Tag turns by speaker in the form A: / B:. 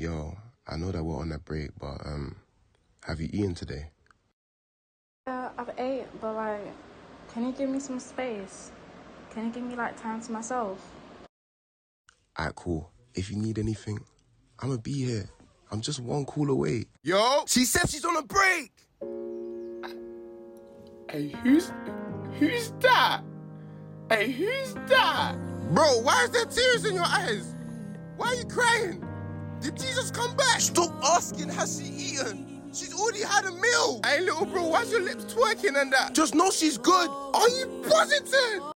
A: Yo, I know that we're on a break, but have you eaten today?
B: Yeah, I've ate, but like, can you give me some space? Can you give me like time to myself?
A: Alright, cool. If you need anything, I'ma be here. I'm just one call away.
C: Yo, she said she's on a break. Hey, who's that? Hey, who's that? Bro, why is there tears in your eyes? Why are you crying? Did Jesus come back? Stop asking, has she eaten? She's already had a meal. Hey, little bro, why's your lips twerking and that? Just know she's good. Are you positive?